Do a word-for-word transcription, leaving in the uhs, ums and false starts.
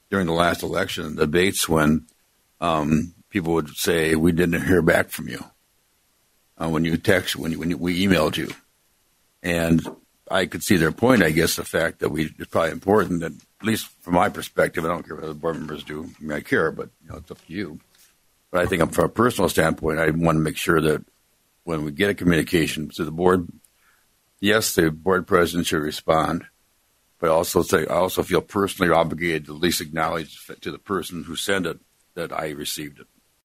during the last election debates when um, people would say, we didn't hear back from you uh, when you text, when, you, when you, we emailed you. And I could see their point, I guess, the fact that we it's probably important that, at least from my perspective, I don't care what other board members do. I mean, I care, but you know, it's up to you. But I think from a personal standpoint, I want to make sure that when we get a communication to the board, yes, the board president should respond, but also say I also feel personally obligated to at least acknowledge to the person who sent it that I received it.